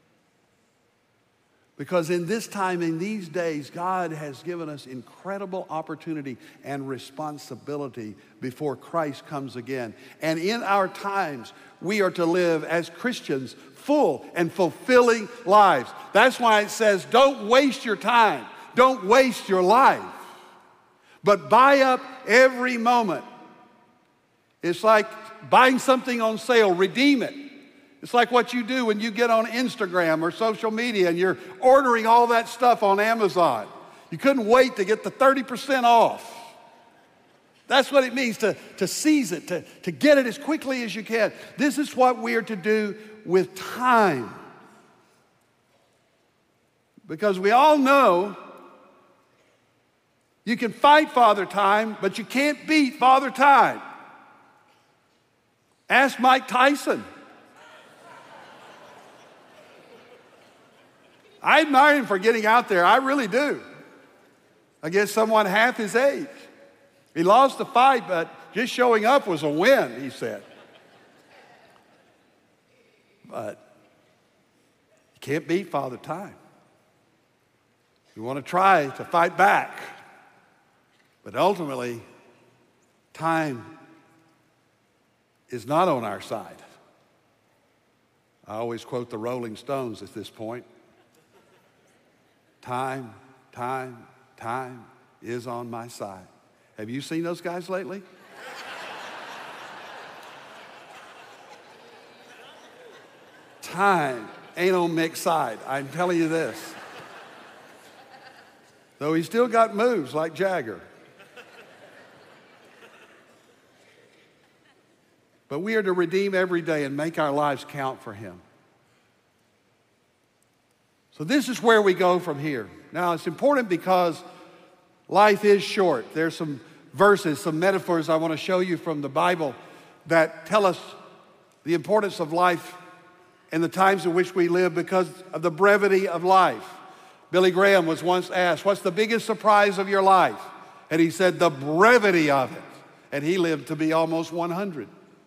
[SPEAKER 3] Because in this time, in these days, God has given us incredible opportunity and responsibility before Christ comes again. And in our times, we are to live as Christians full and fulfilling lives. That's why it says, don't waste your time. Don't waste your life. But buy up every moment. It's like buying something on sale, redeem it. It's like what you do when you get on Instagram or social media and you're ordering all that stuff on Amazon. You couldn't wait to get the 30% off. That's what it means to seize it, to get it as quickly as you can. This is what we are to do with time. Because we all know you can fight Father Time, but you can't beat Father Time. Ask Mike Tyson. I admire him for getting out there. I really do. Against someone half his age. He lost the fight, but just showing up was a win, he said. But you can't beat Father Time. You want to try to fight back. But ultimately, time is not on our side. I always quote the Rolling Stones at this point. Time is on my side. Have you seen those guys lately? Time ain't on Mick's side. I'm telling you this. Though he still got moves like Jagger. But we are to redeem every day and make our lives count for him. So this is where we go from here. Now, it's important because life is short. There's some verses, some metaphors I want to show you from the Bible that tell us the importance of life and the times in which we live because of the brevity of life. Billy Graham was once asked, what's the biggest surprise of your life? And he said, the brevity of it. And he lived to be almost 100.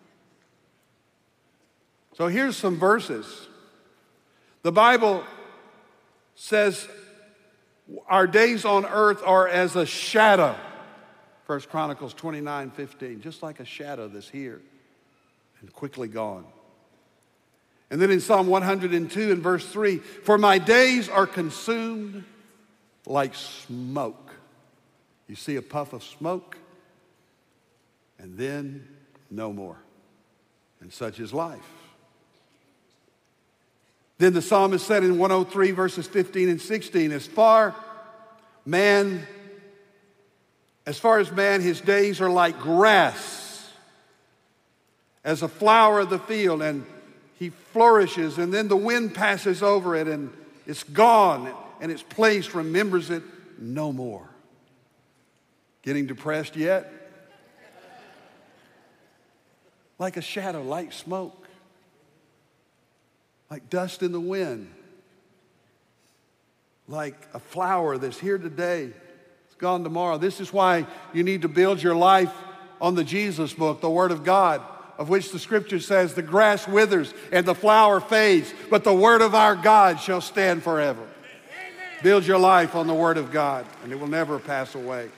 [SPEAKER 3] So here's some verses. The Bible says our days on earth are as a shadow. 1 Chronicles 29:15, just like a shadow that's here and quickly gone. And then in Psalm 102 and verse 3, for my days are consumed like smoke. You see a puff of smoke, and then no more. And such is life. Then the psalmist said in 103 verses 15 and 16, as far as man, his days are like grass, as a flower of the field, and he flourishes, and then the wind passes over it, and it's gone, and its place remembers it no more. Getting depressed yet? Like a shadow, like smoke. Like dust in the wind, like a flower that's here today, it's gone tomorrow. This is why you need to build your life on the Jesus book, the Word of God, of which the Scripture says the grass withers and the flower fades, but the Word of our God shall stand forever. Amen. Build your life on the Word of God, and it will never pass away.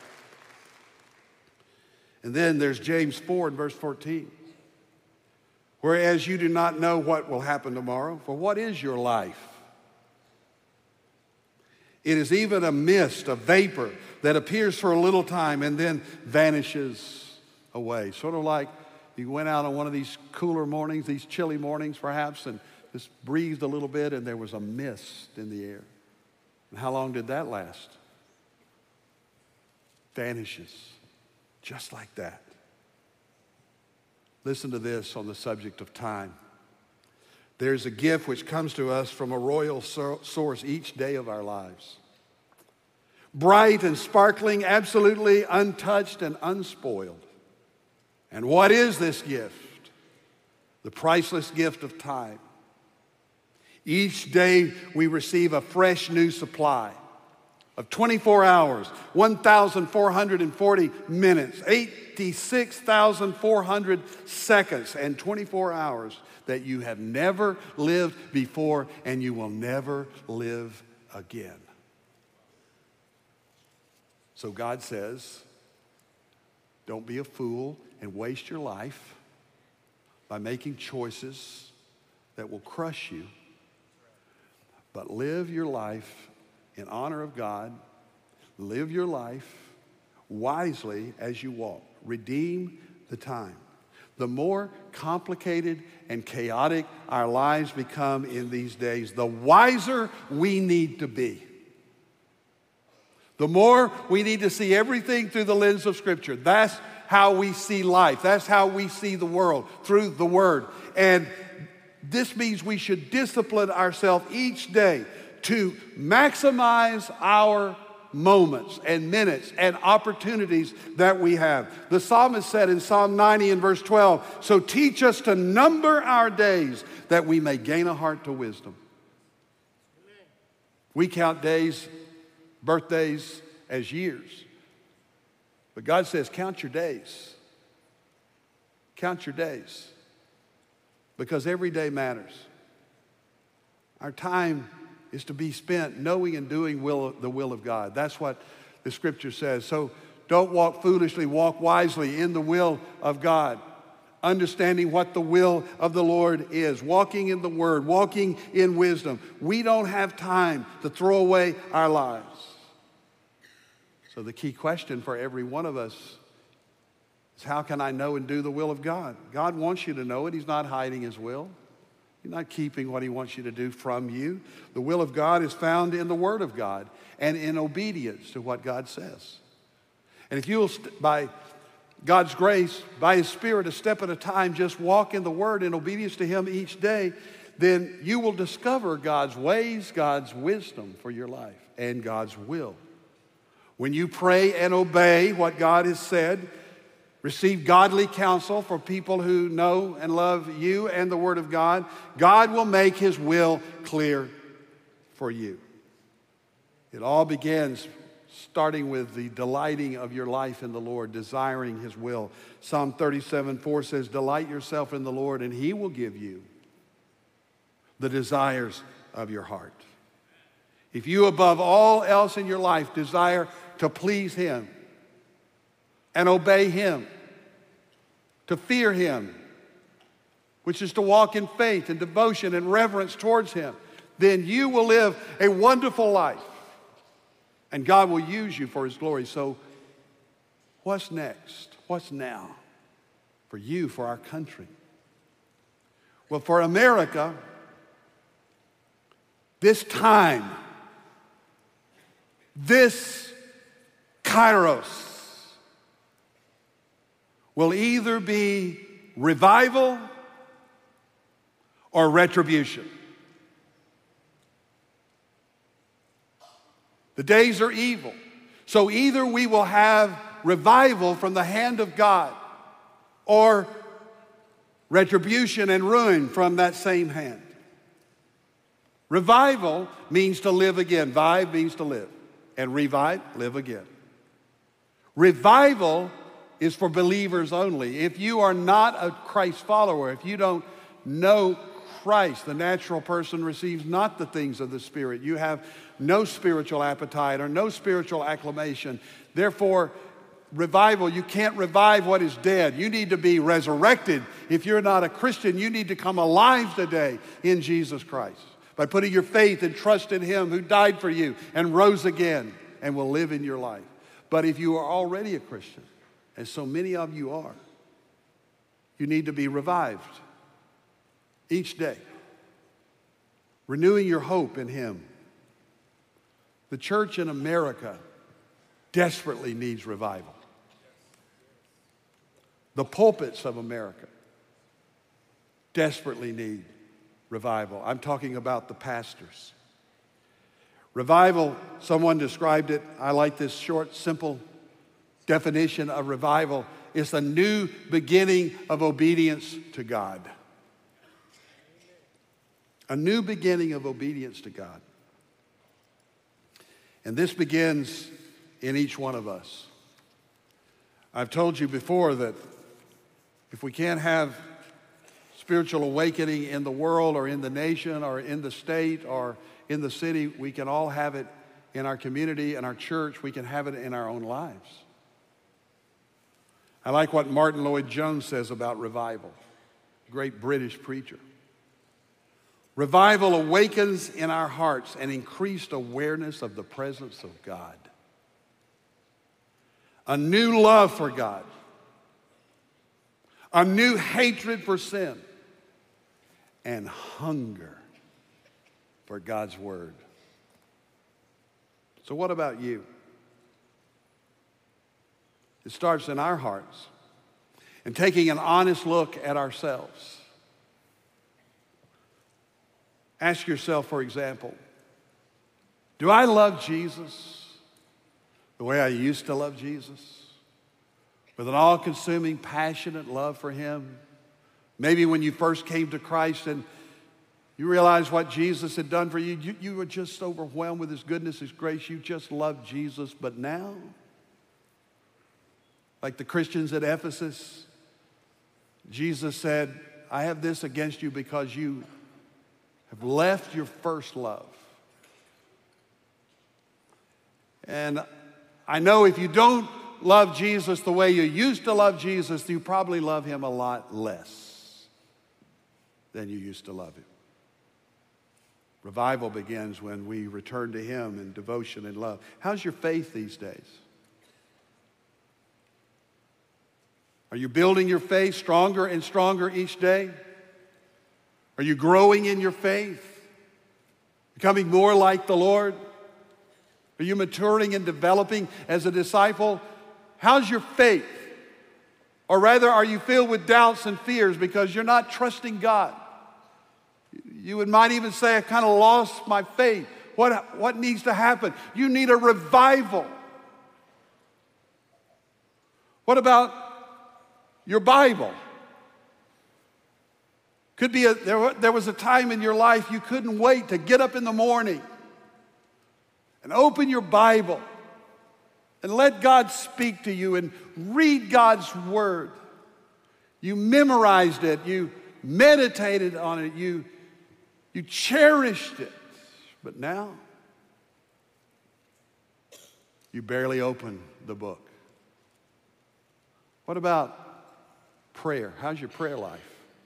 [SPEAKER 3] And then there's James 4 and verse 14. Whereas you do not know what will happen tomorrow, for what is your life? It is even a mist, a vapor that appears for a little time and then vanishes away. Sort of like you went out on one of these cooler mornings, these chilly mornings perhaps, and just breathed a little bit and there was a mist in the air. And how long did that last? Vanishes, just like that. Listen to this on the subject of time. There's a gift which comes to us from a royal source each day of our lives. Bright and sparkling, absolutely untouched and unspoiled. And what is this gift? The priceless gift of time. Each day we receive a fresh new supply of 24 hours, 1,440 minutes, 86,400 seconds, and 24 hours that you have never lived before and you will never live again. So God says, don't be a fool and waste your life by making choices that will crush you, but live your life in honor of God. Live your life wisely as you walk. Redeem the time. The more complicated and chaotic our lives become in these days, the wiser we need to be. The more we need to see everything through the lens of Scripture. That's how we see life. That's how we see the world, through the Word. And this means we should discipline ourselves each day to maximize our moments and minutes and opportunities that we have. The psalmist said in Psalm 90 and verse 12, so teach us to number our days that we may gain a heart to wisdom. We count days, birthdays as years. But God says, count your days. Count your days. Because every day matters. Our time is to be spent knowing and doing the will of God. That's what the Scripture says. So don't walk foolishly, walk wisely in the will of God. Understanding what the will of the Lord is. Walking in the Word, walking in wisdom. We don't have time to throw away our lives. So the key question for every one of us is, how can I know and do the will of God? God wants you to know it. He's not hiding His will. He's not keeping what He wants you to do from you. The will of God is found in the Word of God and in obedience to what God says. And if you will, by God's grace, by His Spirit, a step at a time, just walk in the Word in obedience to Him each day, then you will discover God's ways, God's wisdom for your life, and God's will. When you pray and obey what God has said, receive godly counsel for people who know and love you and the Word of God, God will make His will clear for you. It all begins starting with the delighting of your life in the Lord, desiring His will. Psalm 37:4 says, delight yourself in the Lord, and He will give you the desires of your heart. If you, above all else in your life, desire to please Him and obey Him, to fear Him, which is to walk in faith and devotion and reverence towards Him, then you will live a wonderful life. And God will use you for His glory. So what's next? What's now for you, for our country? Well, for America, this time, this Kairos, will either be revival or retribution. The days are evil. So either we will have revival from the hand of God or retribution and ruin from that same hand. Revival means to live again. Vive means to live. And revive, live again. Revival is for believers only. If you are not a Christ follower, if you don't know Christ, the natural person receives not the things of the Spirit. You have no spiritual appetite or no spiritual acclamation. Therefore, revival, you can't revive what is dead. You need to be resurrected. If you're not a Christian, you need to come alive today in Jesus Christ by putting your faith and trust in Him who died for you and rose again and will live in your life. But if you are already a Christian, as so many of you are, you need to be revived each day, renewing your hope in Him. The church in America desperately needs revival. The pulpits of America desperately need revival. I'm talking about the pastors. Revival, someone described it, I like this short, simple definition of revival. It's a new beginning of obedience to God. A new beginning of obedience to God. And this begins in each one of us. I've told you before that if we can't have spiritual awakening in the world or in the nation or in the state or in the city, we can all have it in our community and our church. We can have it in our own lives. I like what Martin Lloyd-Jones says about revival, great British preacher. Revival awakens in our hearts an increased awareness of the presence of God, a new love for God, a new hatred for sin, and hunger for God's word. So what about you? It starts in our hearts and taking an honest look at ourselves. Ask yourself, for example, do I love Jesus the way I used to love Jesus? With an all-consuming, passionate love for him? Maybe when you first came to Christ and you realized what Jesus had done for you, you were just overwhelmed with his goodness, his grace. You just loved Jesus. But now, like the Christians at Ephesus, Jesus said, I have this against you because you have left your first love. And I know if you don't love Jesus the way you used to love Jesus, you probably love him a lot less than you used to love him. Revival begins when we return to him in devotion and love. How's your faith these days? Are you building your faith stronger and stronger each day? Are you growing in your faith? Becoming more like the Lord? Are you maturing and developing as a disciple? How's your faith? Or rather, are you filled with doubts and fears because you're not trusting God? You might even say, I kind of lost my faith. What needs to happen? You need a revival. What about your Bible? Could be there was a time in your life you couldn't wait to get up in the morning and open your Bible and let God speak to you and read God's word. You memorized it, you meditated on it, you cherished it. But now, you barely open the book. What about prayer? How's your prayer life?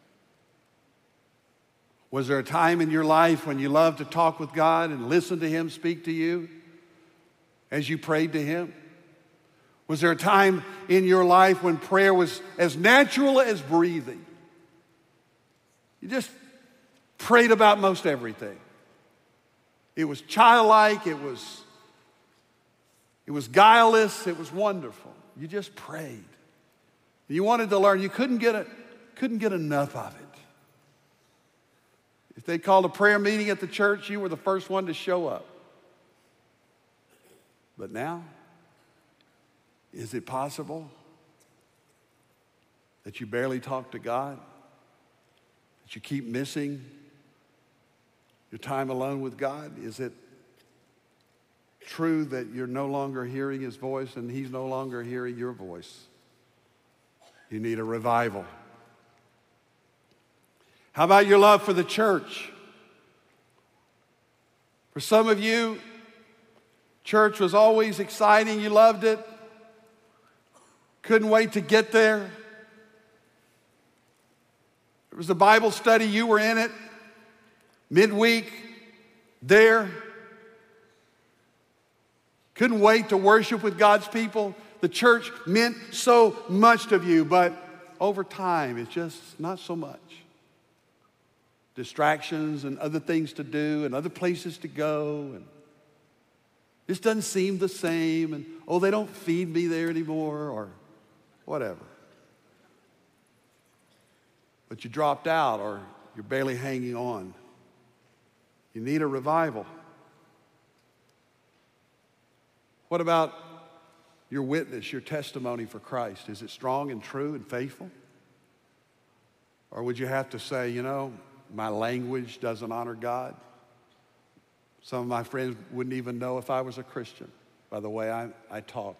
[SPEAKER 3] Was there a time in your life when you loved to talk with God and listen to him speak to you as you prayed to him? Was there a time in your life when prayer was as natural as breathing? You just prayed about most everything. It was childlike, it was guileless, it was wonderful. You just prayed. You wanted to learn. You couldn't get enough of it. If they called a prayer meeting at the church, you were the first one to show up. But now, is it possible that you barely talk to God? That you keep missing your time alone with God? Is it true that you're no longer hearing his voice and he's no longer hearing your voice? You need a revival. How about your love for the church? For some of you, church was always exciting. You loved it. Couldn't wait to get there. There was a Bible study. You were in it. Midweek, there. Couldn't wait to worship with God's people. The church meant so much to you, but over time, it's just not so much. Distractions and other things to do and other places to go. And this doesn't seem the same. And, oh, they don't feed me there anymore or whatever. But you dropped out or you're barely hanging on. You need a revival. What about your witness, your testimony for Christ? Is it strong and true and faithful? Or would you have to say, you know, my language doesn't honor God? Some of my friends wouldn't even know if I was a Christian by the way I talk.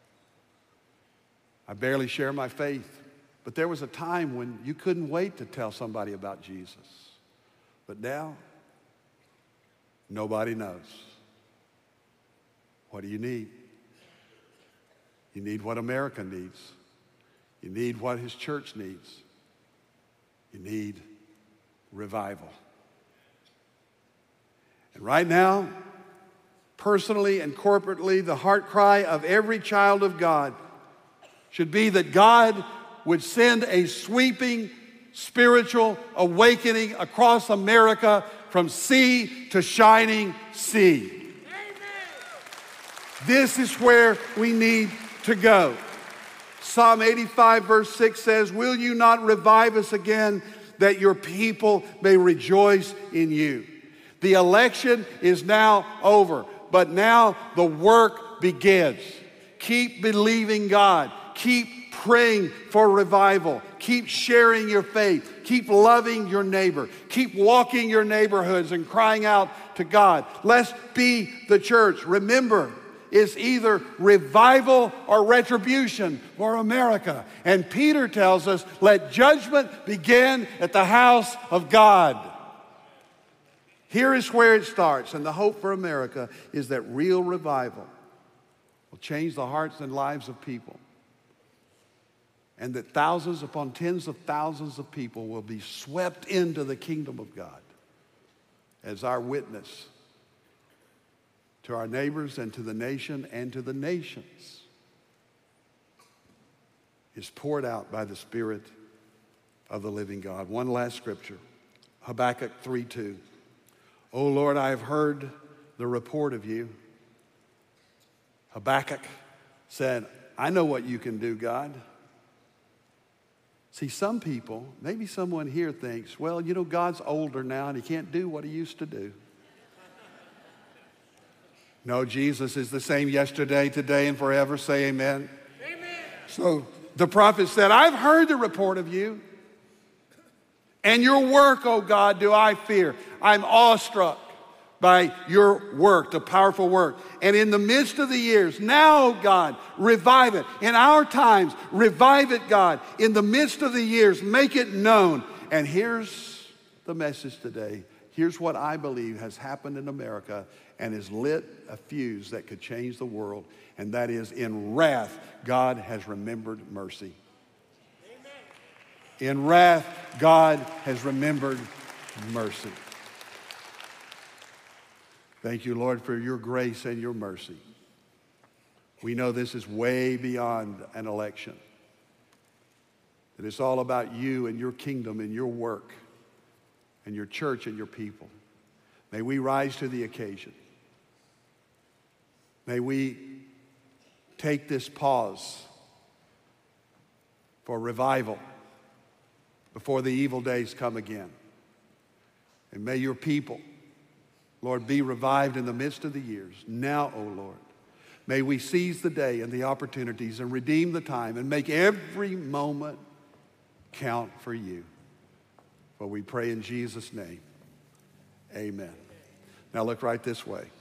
[SPEAKER 3] I barely share my faith. But there was a time when you couldn't wait to tell somebody about Jesus. But now, nobody knows. What do you need? You need what America needs. You need what his church needs. You need revival. And right now, personally and corporately, the heart cry of every child of God should be that God would send a sweeping spiritual awakening across America from sea to shining sea. This is where we need to go. Psalm 85 verse 6 says, "Will you not revive us again, that your people may rejoice in you?" The election is now over, but now the work begins. Keep believing God. Keep praying for revival. Keep sharing your faith. Keep loving your neighbor. Keep walking your neighborhoods and crying out to God. Let's be the church. Remember, it's either revival or retribution for America. And Peter tells us, let judgment begin at the house of God. Here is where it starts, and the hope for America is that real revival will change the hearts and lives of people, and that thousands upon tens of thousands of people will be swept into the kingdom of God as our witness to our neighbors and to the nation and to the nations is poured out by the Spirit of the living God. One last scripture, Habakkuk 3:2. "O Lord, I have heard the report of you." Habakkuk said, I know what you can do, God. See, some people, maybe someone here thinks, well, you know, God's older now and he can't do what he used to do. No, Jesus is the same yesterday, today, and forever. Say amen. Amen. So the prophet said, I've heard the report of you, and your work, O God, do I fear. I'm awestruck by your work, the powerful work. And in the midst of the years, now, God, revive it. In our times, revive it, God. In the midst of the years, make it known. And here's the message today. Here's what I believe has happened in America and has lit a fuse that could change the world. And that is, in wrath, God has remembered mercy. In wrath, God has remembered mercy. Thank you, Lord, for your grace and your mercy. We know this is way beyond an election. That it's all about you and your kingdom and your work and your church and your people. May we rise to the occasion. May we take this pause for revival before the evil days come again. And may your people, Lord, be revived in the midst of the years. Now, O Lord, may we seize the day and the opportunities and redeem the time and make every moment count for you. For we pray in Jesus' name, amen. Now look right this way.